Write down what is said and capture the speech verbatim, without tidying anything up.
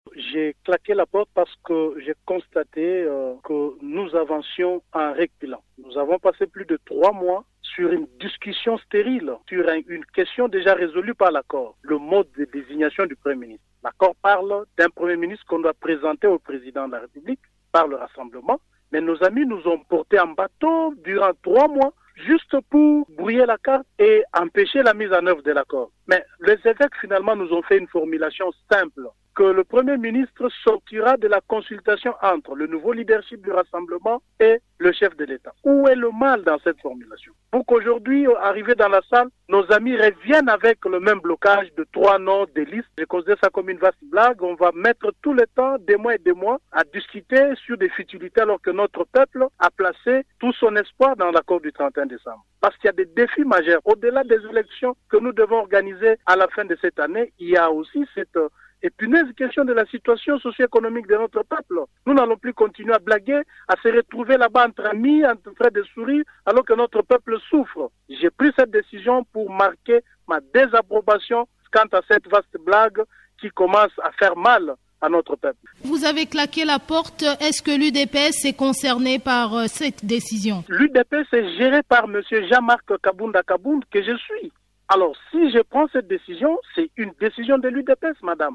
J'ai claqué la porte parce que j'ai constaté euh, que nous avancions en reculant. Nous avons passé plus de trois mois sur une discussion stérile, sur une question déjà résolue par l'accord, le mode de désignation du Premier ministre. L'accord parle d'un Premier ministre qu'on doit présenter au Président de la République par le Rassemblement, mais nos amis nous ont portés en bateau durant trois mois juste pour brouiller la carte et empêcher la mise en œuvre de l'accord. Mais les évêques finalement nous ont fait une formulation simple, que le Premier ministre sortira de la consultation entre le nouveau leadership du Rassemblement et le chef de l'État. Où est le mal dans cette formulation? Pour qu'aujourd'hui, arrivé dans la salle, nos amis reviennent avec le même blocage de trois noms des listes. Je considère ça comme une vaste blague. On va mettre tout le temps, des mois et des mois, à discuter sur des futilités alors que notre peuple a placé tout son espoir dans l'accord du trente et un décembre. Parce qu'il y a des défis majeurs. Au-delà des élections que nous devons organiser à la fin de cette année, il y a aussi cette épineuse question de la situation socio-économique de notre peuple. Nous n'allons plus continuer à blaguer, à se retrouver là-bas entre amis, entre frères de souris, alors que notre peuple souffre. J'ai pris cette décision pour marquer ma désapprobation quant à cette vaste blague qui commence à faire mal à notre peuple. Vous avez claqué la porte. Est-ce que l'U D P S est concerné par euh, cette décision? L'U D P S est géré par M. Jean-Marc Kabunda Kabound, que je suis. Alors, si je prends cette décision, c'est une décision de l'U D P S, madame.